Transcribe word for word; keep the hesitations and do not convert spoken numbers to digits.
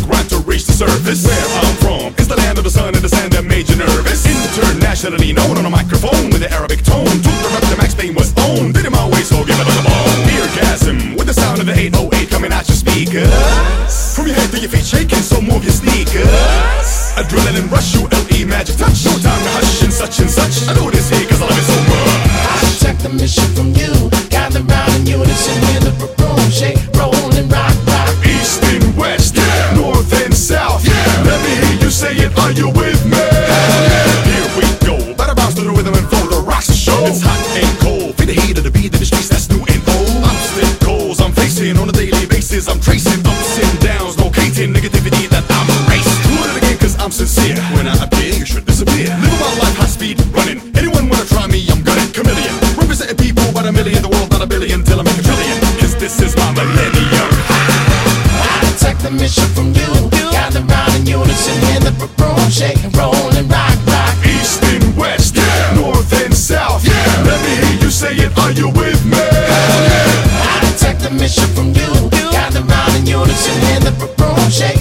rhyme to reach the surface. Where I'm from is the land of the sun and the sand that made you nervous. Internationally known on a microphone with the Arabic tone. To the rep, the Max Payne was owned. Did it my way, so give it a bone. Eargasm with the sound of the eight oh eight coming out your speakers. From your head to your feet shaking, so move your sneakers. Adrenaline rush, you L E magic touch. No time to hush and such and such. I do this here cause I love it so much. I detect the mission from you. Gather round in unison, hear the room shake, roll and rock, rock. East and west, yeah. North and south, yeah. Let me hear you say it, are you with me? Yeah. Here we go, better bounce to the rhythm and flow, the rocks to show. It's hot and cold, feel the heat of the beat in the streets, that's new and old. Obstacles I'm facing on a daily basis, I'm tracing ups and downs, locating negativity that I'm erasing. Do it again cause I'm sincere, when I appear you should disappear. Live my life high speed running, anyone wanna try me, I'm gunning. Chameleon, representing people by a million, the world not a billion, till I make a trillion. Cause this is my millennium. I detect the mission from you. Gather round in unison, hear the room shake, roll and rock, rock. East and west, yeah. North and south, yeah. Let me hear you say it, are you with me? I detect the mission from you. Gather round in unison, hear the room shake,